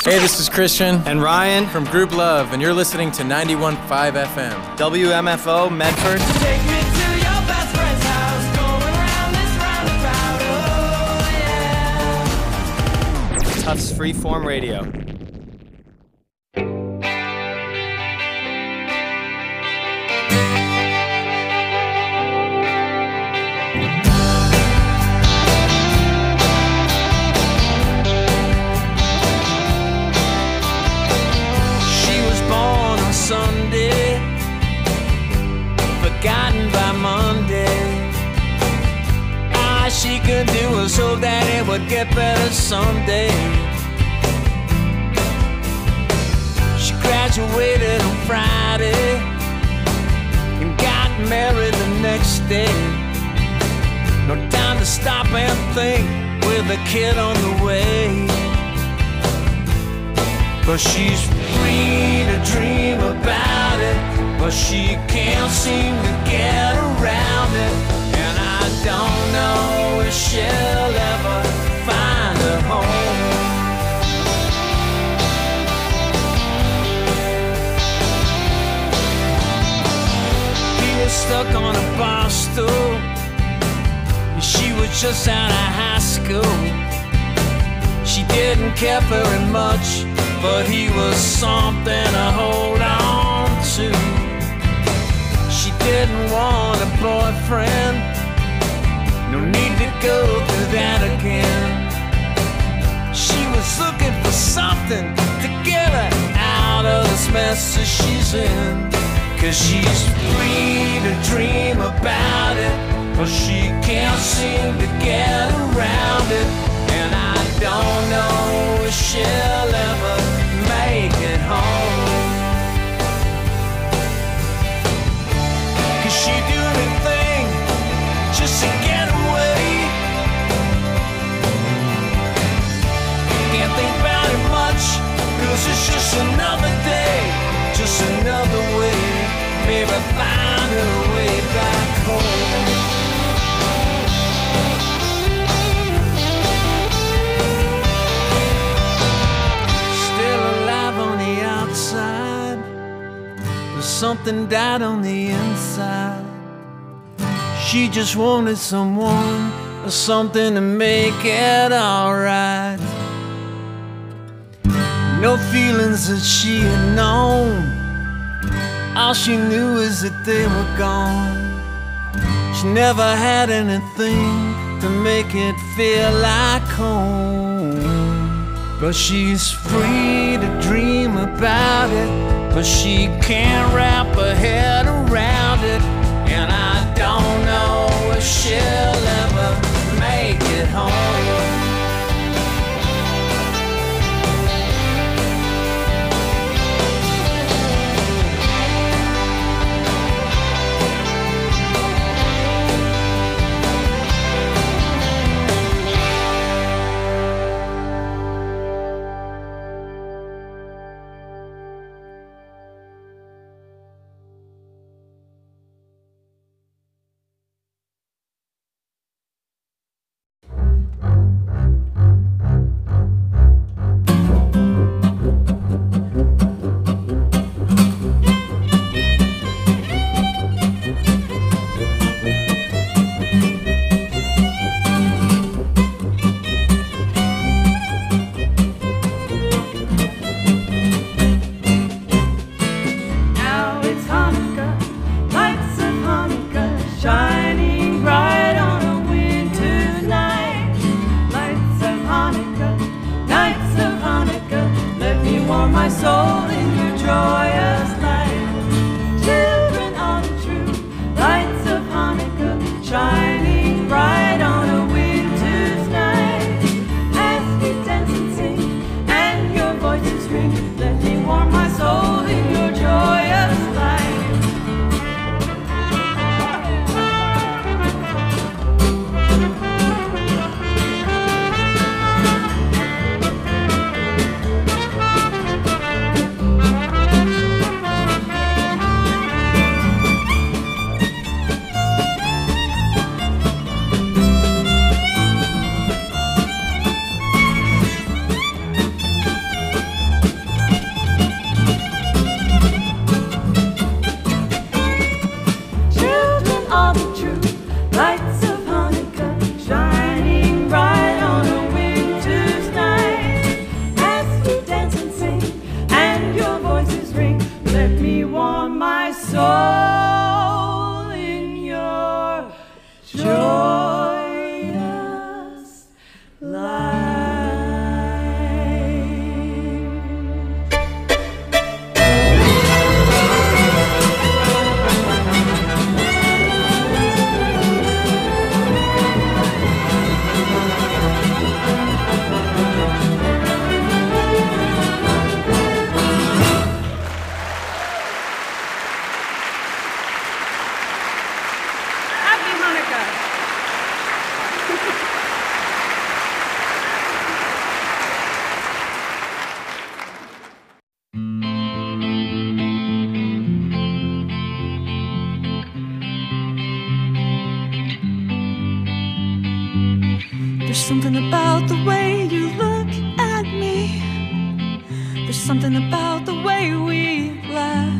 Hey, this is Christian and Ryan from Group Love, and you're listening to 91.5 FM. WMFO Medford. Take me to your best friend's house, going around this roundabout, oh yeah. Tufts Freeform Radio. Sunday, forgotten by Monday. All she could do was hope that it would get better someday. She graduated on Friday and got married the next day. No time to stop and think with a kid on the way. But she's free to dream about it, but she can't seem to get around it. And I don't know if she'll ever find a home. He was stuck on a bar stool, and she was just out of high school. She didn't care very much, but he was something to hold on to. She didn't want a boyfriend, no need to go through that again. She was looking for something to get her out of this mess that she's in. 'Cause she's free to dream about it, but she can't seem to get around it. And I don't know if she'll ever make it home. 'Cause she'd do anything just to get away. Can't think about it much, 'cause it's just another day, just another way. Maybe find her way back home. But something died on the inside. She just wanted someone or something to make it alright. No feelings that she had known, all she knew is that they were gone. She never had anything to make it feel like home. But she's free to dream about it, but she can't wrap her head around it. And I don't know if she'll ever make it home. There's something about the way you look at me. There's something about the way we laugh.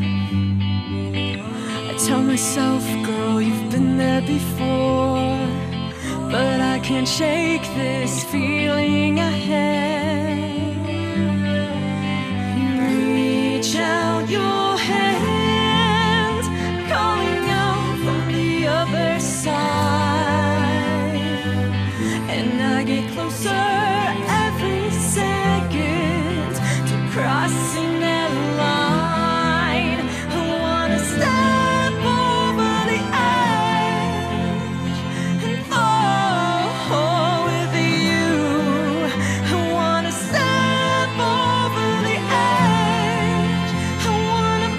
I tell myself, girl, you've been there before, but I can't shake this feeling I have. You reach out your hand, calling out from the other side, and I get closer every second to crossing that line. I wanna step over the edge and fall with you. I wanna step over the edge. I wanna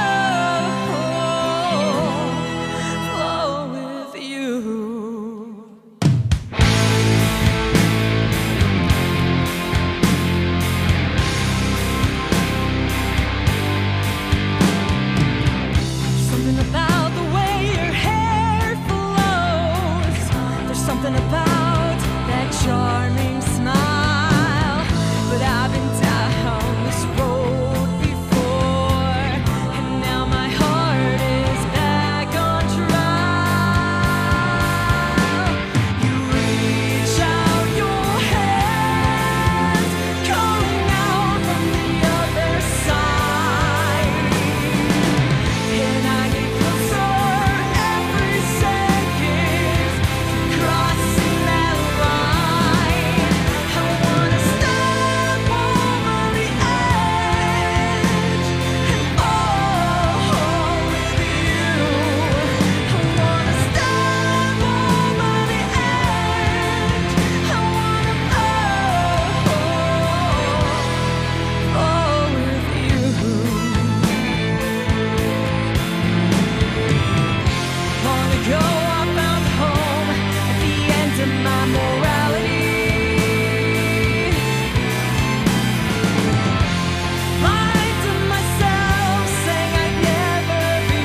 flow with you. Something about the way your hair flows. There's something about that charming smile. But I've been down this road before, and now my heart is back on trial. You reach out your hand, calling out from the other side, and I get closer every second to crossing that line. I wanna step over the edge and fall with you. I wanna step over the edge. I wanna fall with you. Long ago I found home at the end of my morality. Lied to myself, saying I'd never be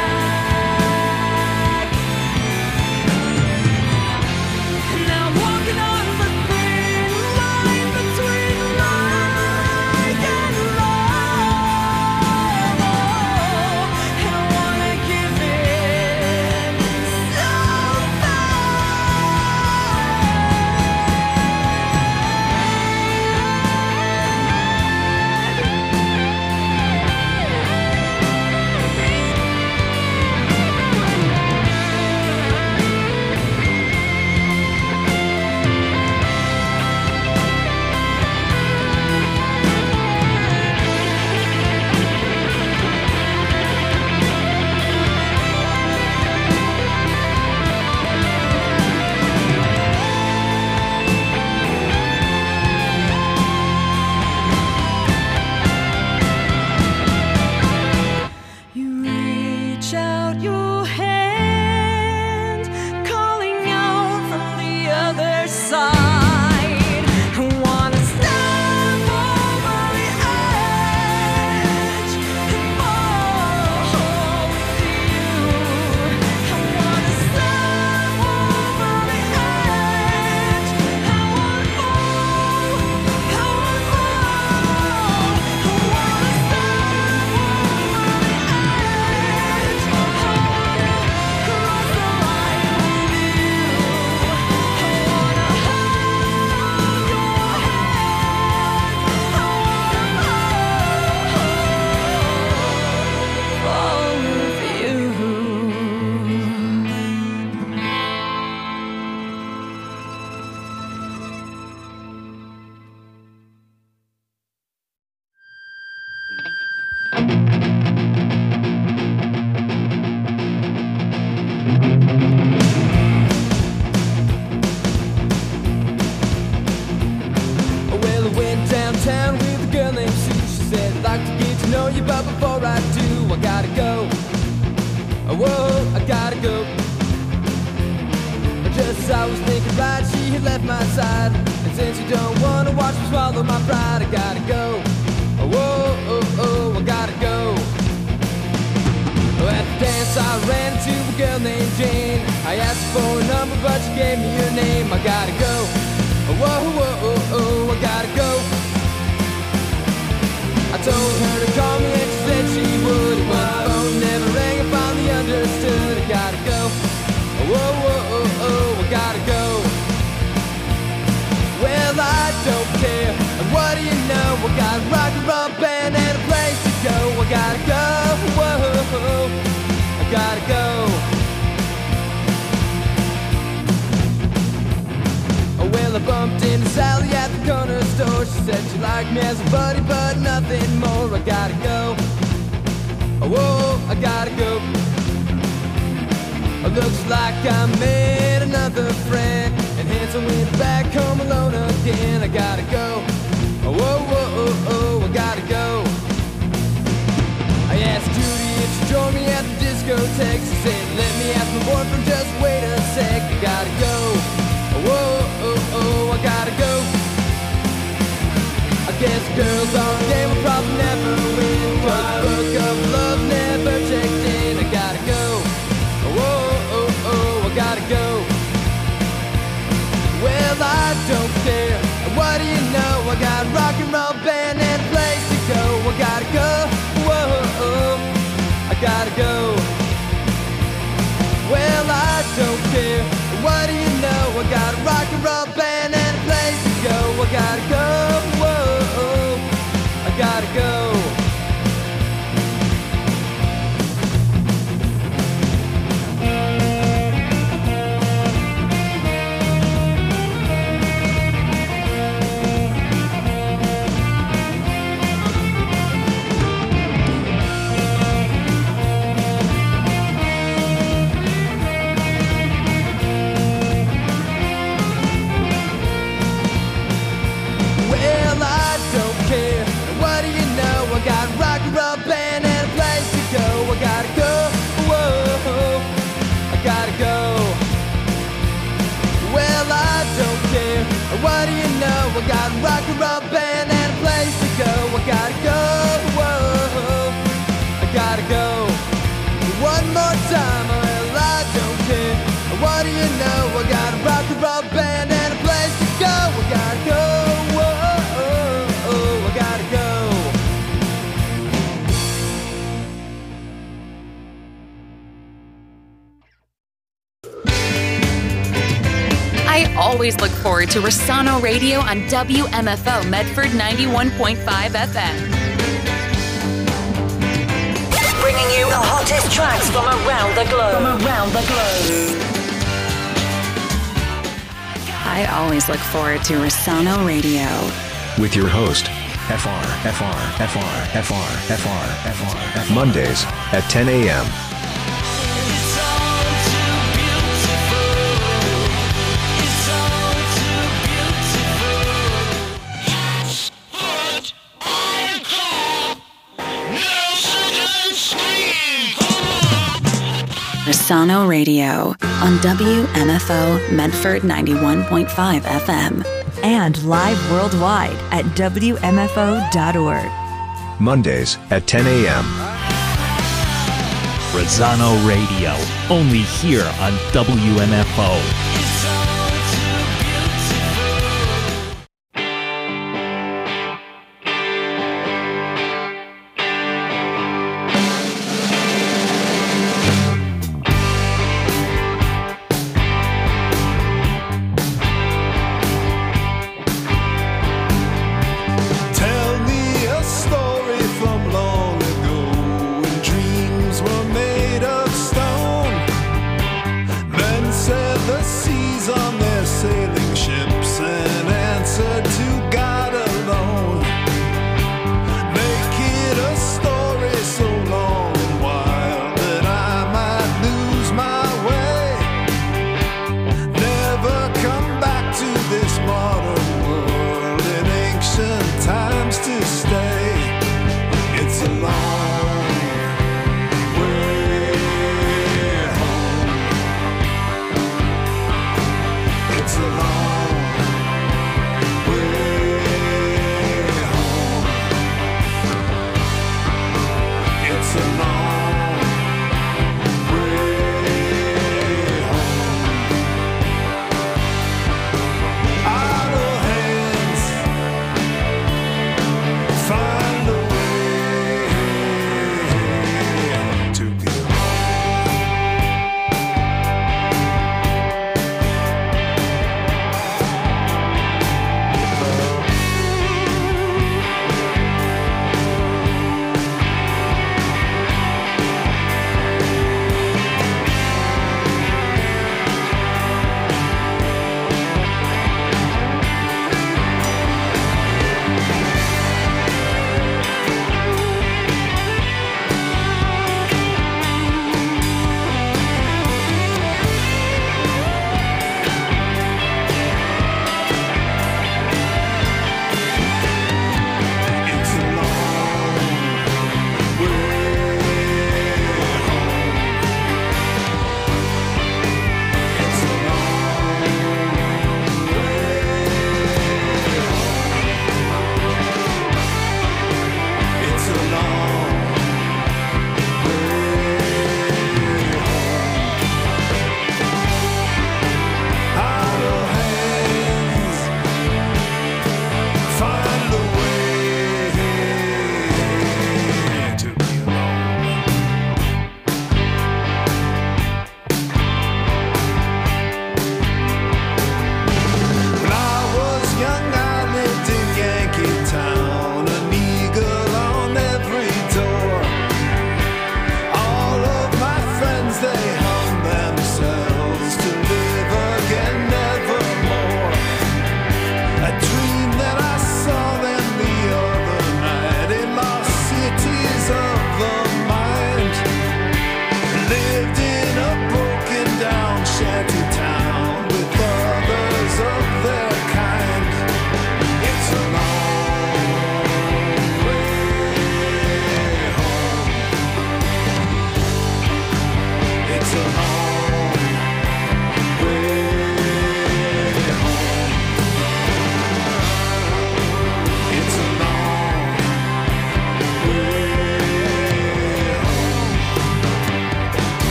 back. And now I'm walking on the thin line between like and love. And I wanna give in so you reach out your hand, calling out from the other side. I wanna step over the edge and fall with you. I wanna step over the edge. I wanna fall. I wanna fall. I wanna step over the edge. I wanna cross the line with you. I wanna hold your hand. I wanna fall with you. Well, I went downtown with a girl named Sue. She said, I'd like to get to know you, but before I do, I gotta go. Whoa, I gotta go. Just as I was thinking right, she had left my side. And since you don't wanna watch me swallow my pride, I gotta go. Whoa, oh, oh, I gotta go. At the dance I ran into a girl named Jane. I asked her for a number, but she gave me your name. I gotta go. Whoa, whoa, oh, I gotta go. I told her to call me and she said she would. But the phone never rang and finally understood. I gotta go. Whoa, whoa, oh, I gotta go. Well, I don't care. And what do you know? I got a rock and roll band and a place to go. I gotta go. Whoa, I gotta go. Well, I bumped into Sally at the corner store. She said she liked me as a buddy, but nothing more. I gotta go. Whoa, I gotta go. Looks like I made another friend, and hence I went back home alone again. I gotta go. Whoa, whoa, oh, I gotta go. I asked Judy if she joined me at the discotheque. She said, let me ask my boyfriend, just wait a sec. I gotta go. Whoa, oh, oh, I gotta go. I guess girls on the game will probably never win, 'cause the book of love never checked in. I gotta go. Whoa, oh, oh, I gotta go. Well, I don't care. What do you know? I got a rock and roll band and a place to go. I gotta go. Whoa, oh, I gotta go. Well, I don't care. What do you know? I got a rock and roll band and a place to go. I gotta go. Whoa, I gotta go. What do you know? I got a rock and roll band and a place to go. I gotta go. Whoa, I gotta go. One more time, well, I don't care. What do you know? I got a rock and roll band and a place to go. I gotta go. Whoa, I gotta go. I always look forward to Rossano Radio on WMFO Medford 91.5 FM. Bringing you the hottest tracks from around the globe. I always look forward to Rossano Radio. With your host, Mondays at 10 a.m. Rossano Radio on WMFO Medford 91.5 FM. And live worldwide at WMFO.org. Mondays at 10 a.m. Rossano Radio, only here on WMFO. The sea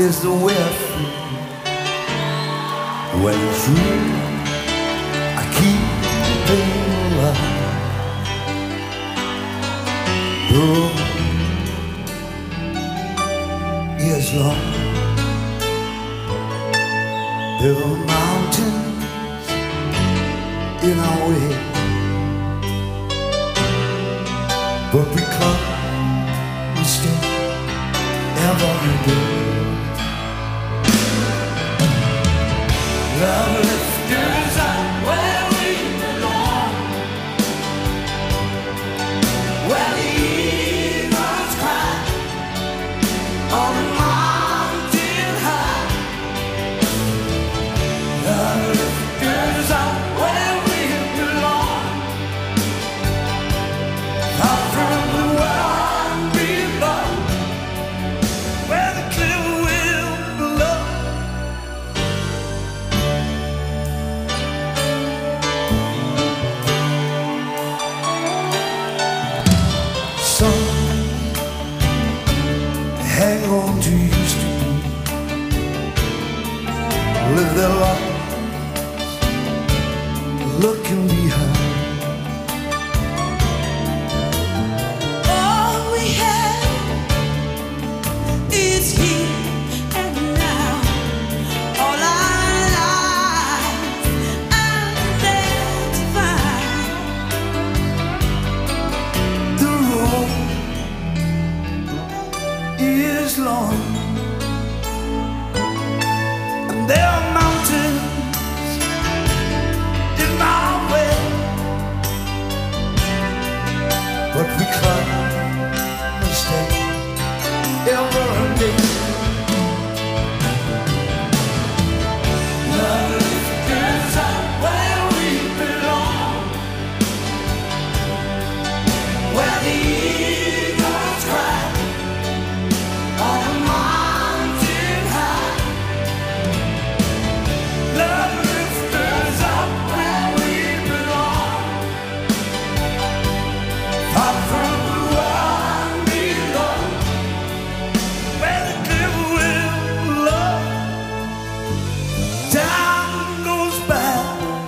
is the way I feel. When it's true, I keep it alive. The road is long. There are mountains in our way, but we come, we stay every day. Love lifters are where we belong, where the eagles cry on the mountain high. Love lifters are where we belong, far from the world below, where the clear will blow. Some hang on to used to be, live their lives looking behind. All we have is here and now. All our lives are there to find. The road is long, and there are mountains in my way, but we climb and stay every day. Love lifters are where we belong, where the eagles cry on a mountain high. Love lifters are where we belong, far from the world below, where the clear will blow. Time goes by,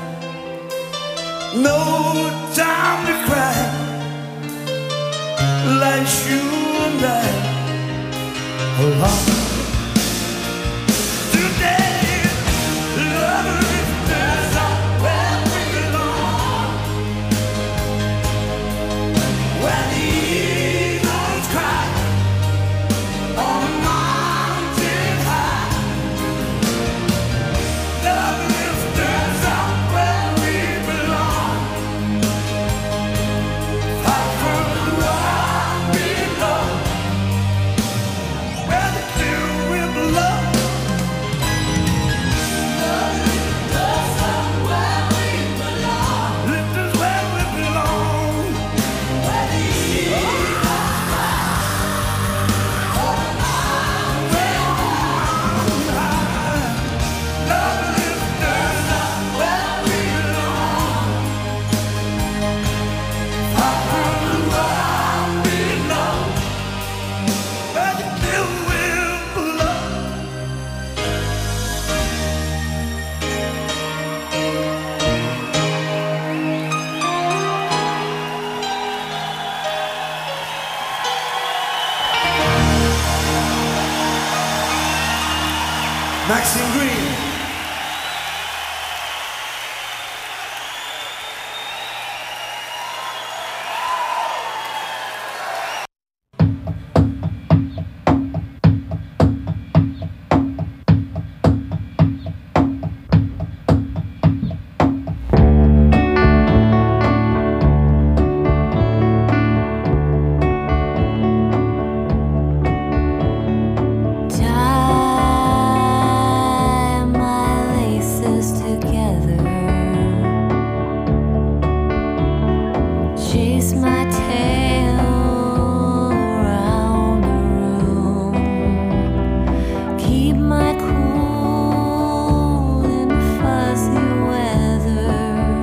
no time to cry. Like you and I alone today. Love lifters are where we belong, where the eagles cry on a mountain high. Love lifters are where we belong, far from the world below, where the clear will blow. Lifters are where we belong, lifters where we belong, where the eagles cry on a mountain high. Love lifters are where we belong, far from the world below, where the clear will blow. Maxine Green. Tie my laces together, chase my tail around the room, keep my cool in fuzzy weather.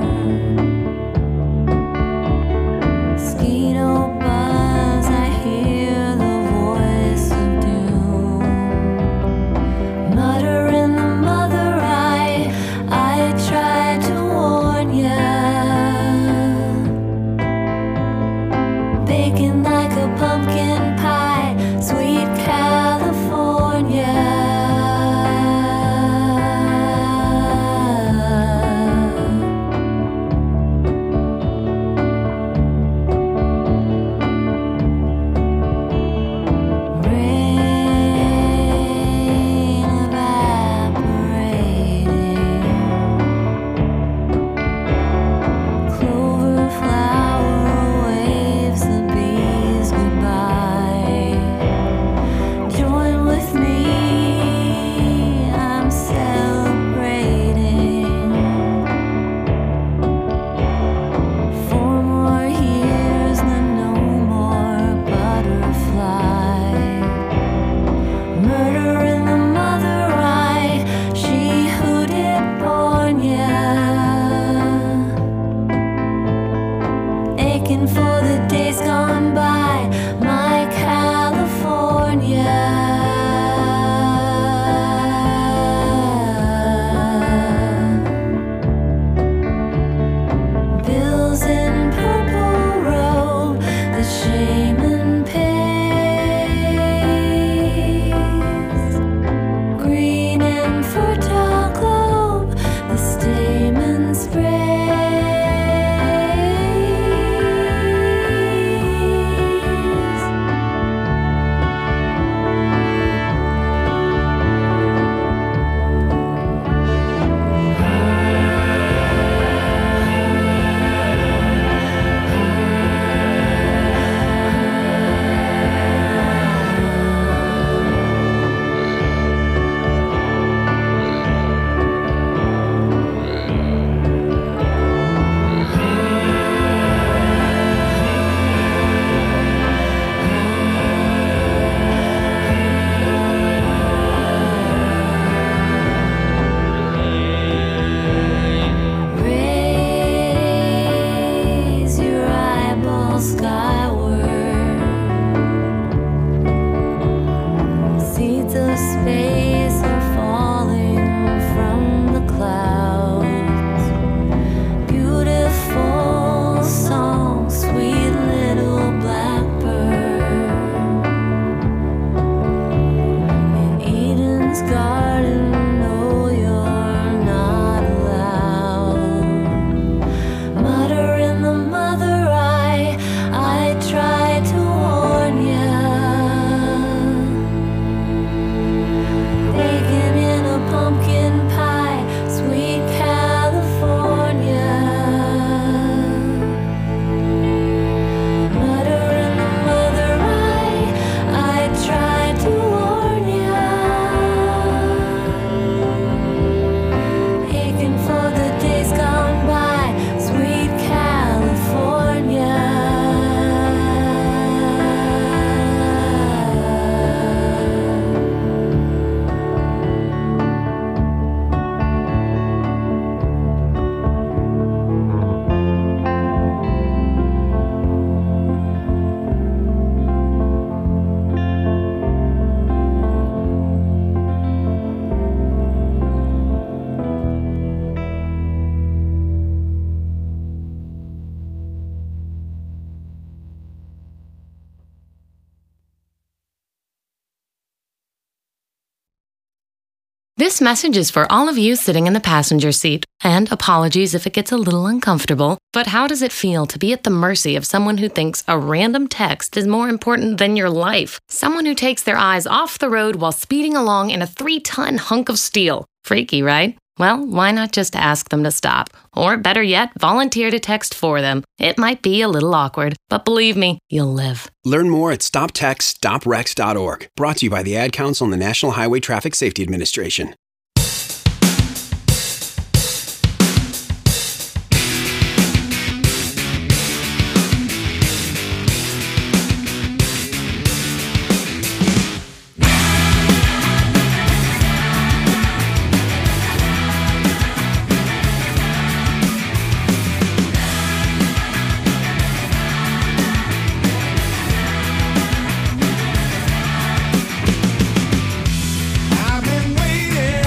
Mosquito buzz, I hear the voice of doom. aching for the days gone by, my California. Bills in purple robe, the shaman pays. Green and fertile globe, the stamen sprays. Raise your eyeballs skyward. Seeds of space are falling from the clouds. Beautiful song, sweet little blackbird. In Eden's garden, no, you're not allowed. Mutter in the mother eye, I tried to warn ya. Bacon in a pumpkin pie, sweet California. Mutter in the mother eye, I tried to warn ya. Aching for the days gone by, sweet California. This message is for all of you sitting in the passenger seat. And apologies if it gets a little uncomfortable, but how does it feel to be at the mercy of someone who thinks a random text is more important than your life? Someone who takes their eyes off the road while speeding along in a 3-ton hunk of steel. Freaky, right? Well, why not just ask them to stop? Or better yet, volunteer to text for them. It might be a little awkward, but believe me, you'll live. Learn more at stoptextstoprex.org. Brought to you by the Ad Council and the National Highway Traffic Safety Administration. I've been waiting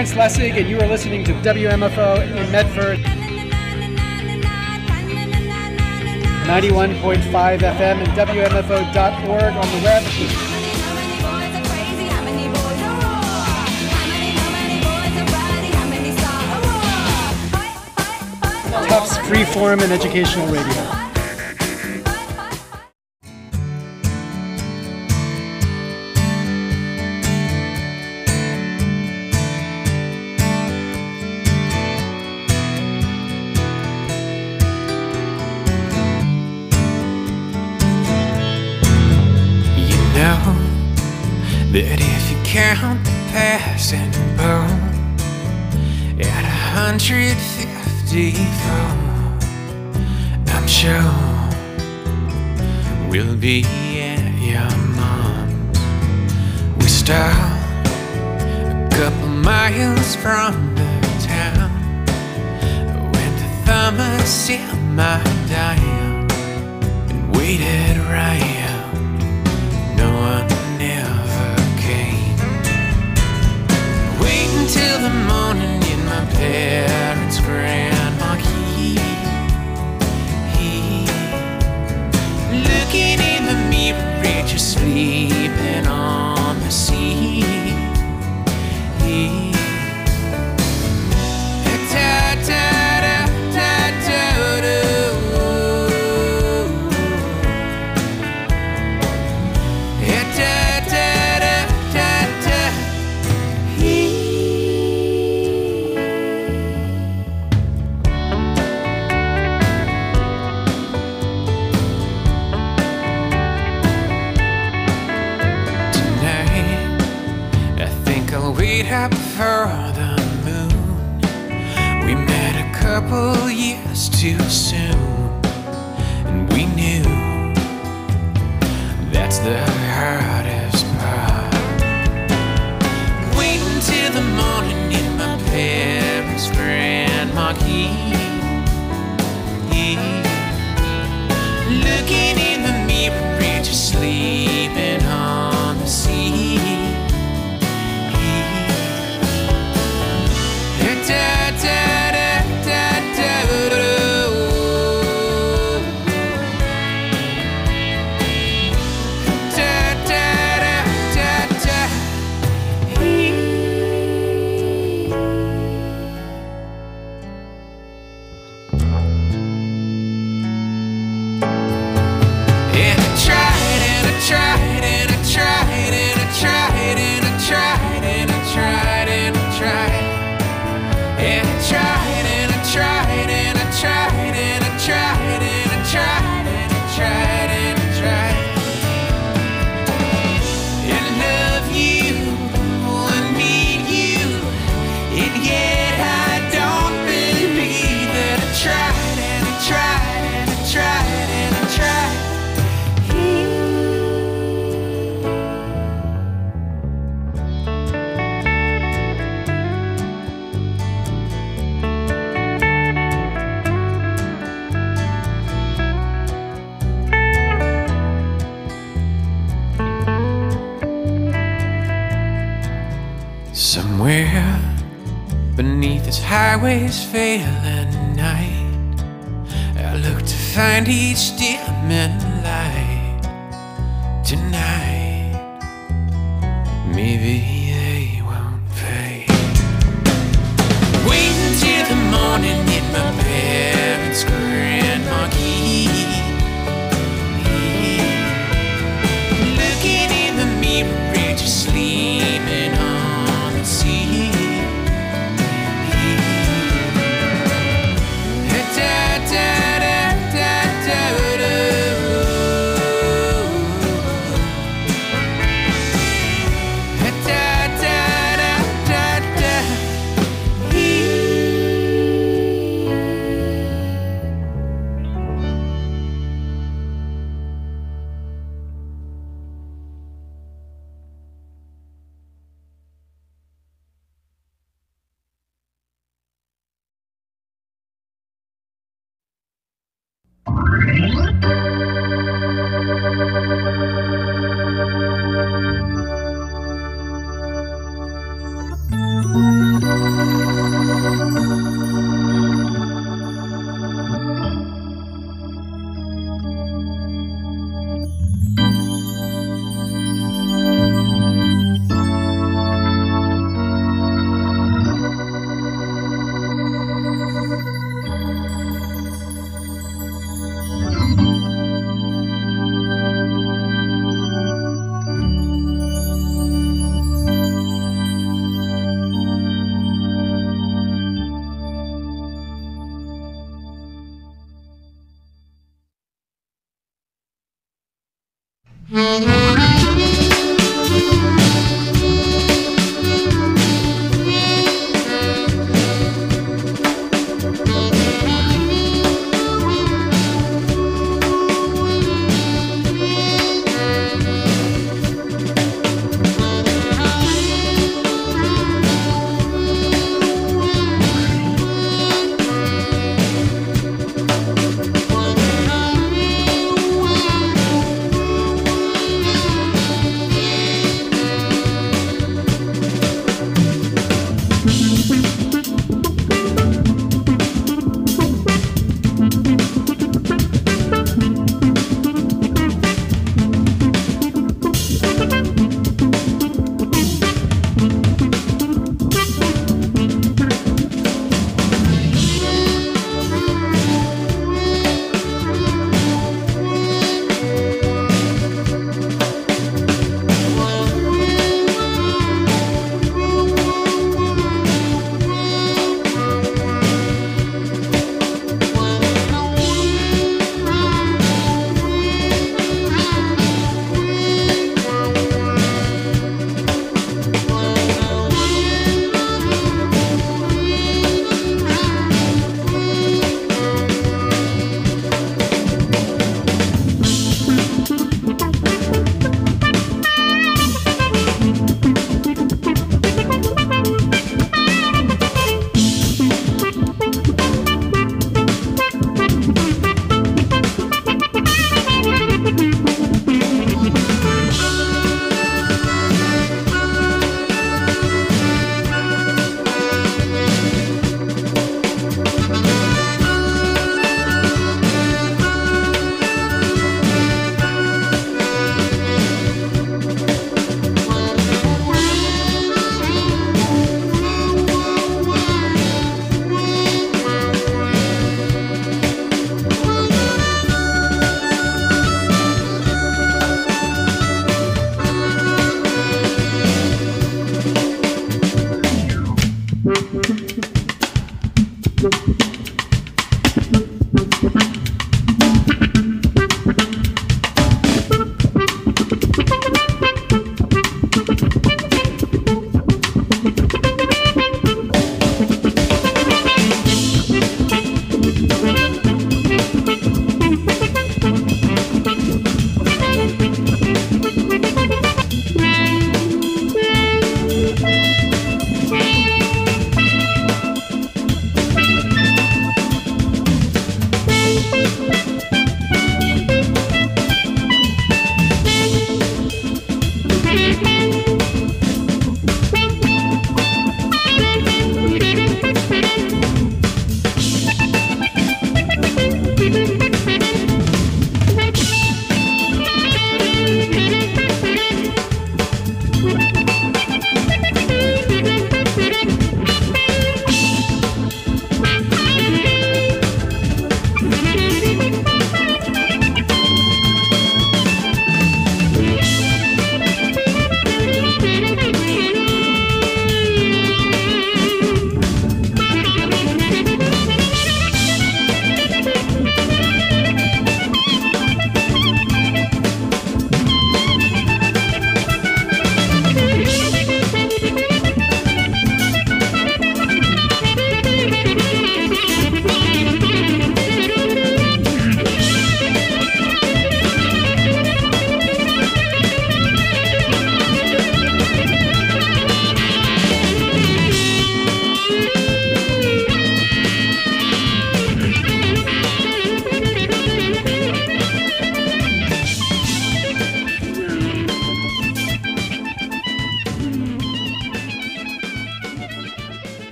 Lawrence Lessig, and you are listening to WMFO in Medford. 91.5 FM and WMFO.org on the web. Tufts Freeform and Educational Radio. That if you count the passing bone at 154, I'm sure we'll be at your mom's. We stop a couple miles from the town, went to Thomas in my dime and waited around. No one never came. Wait until the morning in my parents' grand marquee. Looking in the mirror at you sleeping on the sea. Up for the moon. We met a couple years too soon, and we knew that's the hardest part. Wait until the morning in my parents' grand marquee. Looking in the mirror at you sleeping on the sea. Somewhere beneath this highway's failing night, I look to find each dimming light. Tonight, maybe they won't fade. Wait until the morning in my parents' grand marquee. Looking in the mirror at you sleeping on the sea.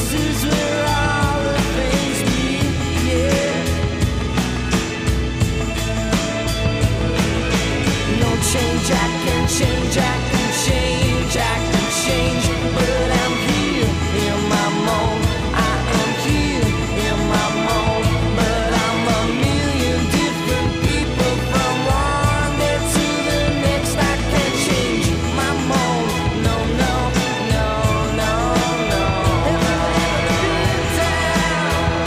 places where all the things meet, yeah. No change, I can change, I can change, I can change, but I'm here in my mold. I am here in my mold, but I'm a million different people from one day to the next. I can't change my mold. No, no, no, no, no. Have you ever been down?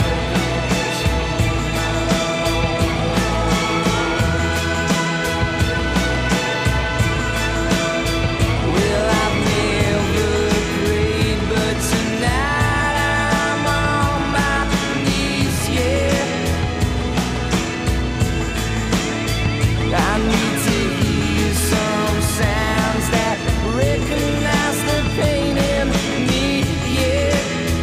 Well, I've never prayed, but tonight I'm on my knees, yeah. I need to hear some sounds that recognize the pain in me, yeah.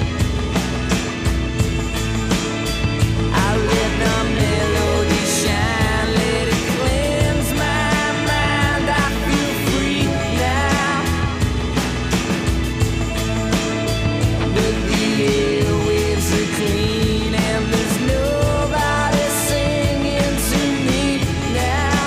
I let the melody shine, let it cleanse my mind. I feel free now. But the airwaves are clean and there's nobody singing to me now.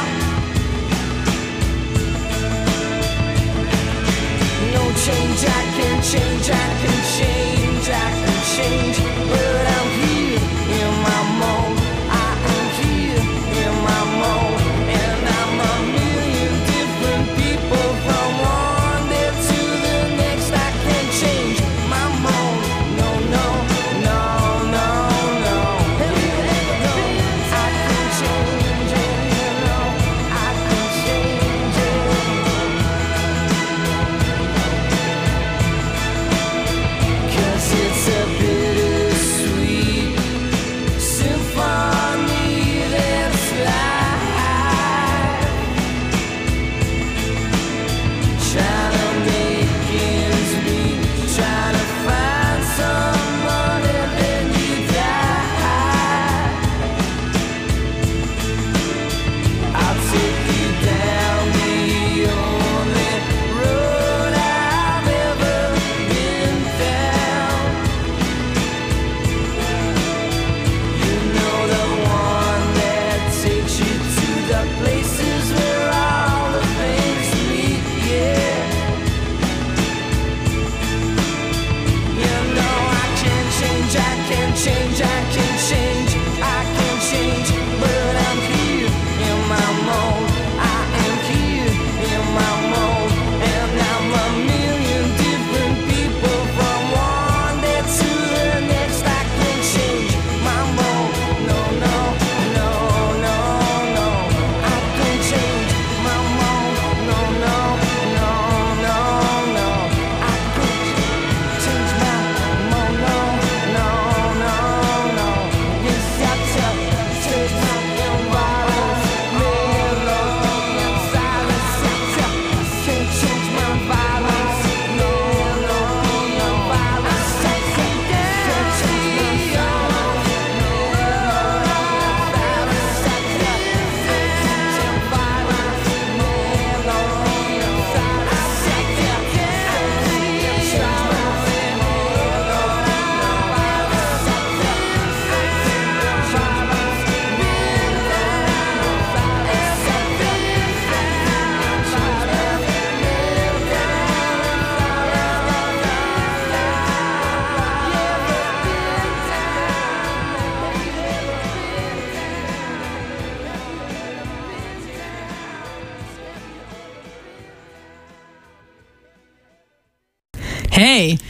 No change, I can change, I can change, I can change, but I'm here in my mold. I am here in my mold, and I'm a million different people from one day to the next. I can change my mold. No, no, no, no, no. Have you ever been I can change it, you know. I can change it. 'Cause it's a bittersweet symphony that's life. Trying to make ends meet, trying to find someone and then you die. I'll take you down the only road I've ever been down. You know, the one that takes you to the places where all the things meet, yeah. You know, I can change, I can change, I can change, I can change, but I'm here in my mold. I am here in my mold, and I'm a million different people from one day to the next. I can change my mold. No, no, no, no, no. I can change my mold. No, no, no, no, no. I can change my mold. No, no, no, no. Yes, I tell change my environment. Melody and silence. I tell can't change my violence. Melody and violence. I tell can't change my violence. I tell can't change my violence. Melody and silence. I tell can't change my Hey,